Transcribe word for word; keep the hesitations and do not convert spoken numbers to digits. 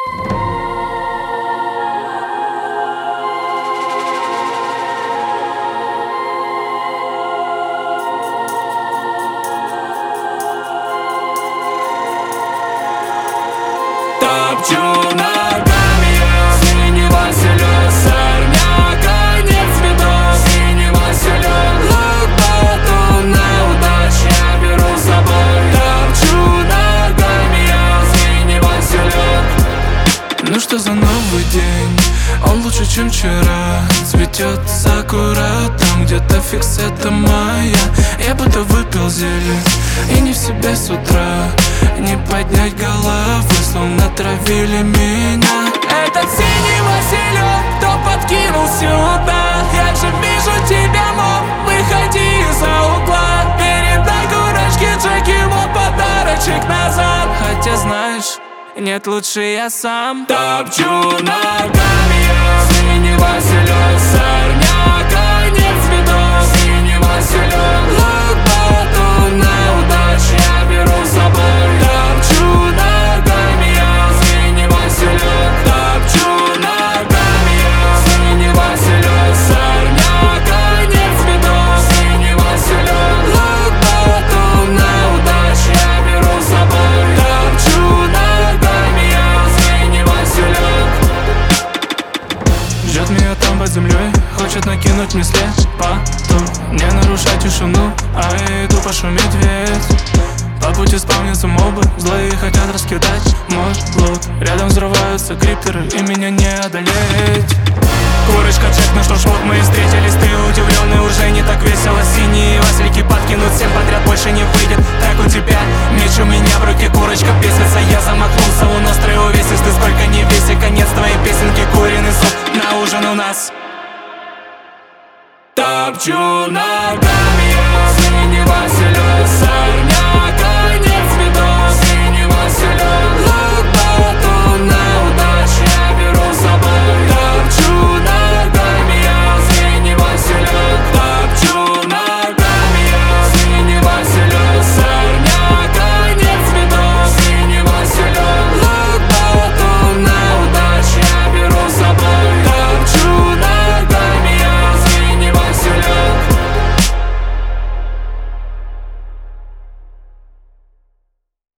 Топчу ногами я синего селен, сорняка нет цветов, синего селен. Лопату на удачу я беру с собой. Топчу ногами я синего селен. Ну что за новый день? Он лучше, чем вчера. Цветет сакура там где-то фикс, это моя. Я будто выпил зелень и не в себе с утра. Не поднять головы, словно травили меня. Этот синий Василек, кто подкинул сюда? Я же вижу тебя, мол, выходи из-за угла. Передай курочке Джеки, вот подарочек назад. Хотя знаешь, нет, лучше я сам. Топчу ногами я синего селен, сорняка нет цветов, синего селен. Лопату на удачу я беру с собой. Топчу ногами я синего селен, топчу ногами я синего селен, сорняка нет цветов, синего селен. Лопату на удачу я беру с собой. Топчу ногами я синего селен. Ждет меня там под землей, хочет накинуть мне след. Потом не нарушать тишину, а я иду пошуметь ведь. По пути спавнятся мобы, злые хотят раскидать мой лут. Рядом взрываются криптеры, и меня не одолеть. Курочка, чек, ну что ж, вот мы и встретились. Ты удивленный, уже не так весело. Синие васильки подкинут всем подряд, больше не выйдет. Так у тебя меч, у меня в руке курочка бесится. Я замахнулся, у настрой увесистый. Сколько не веси, конец твоей песенки, куриный суп на ужин у нас. Топчу ногами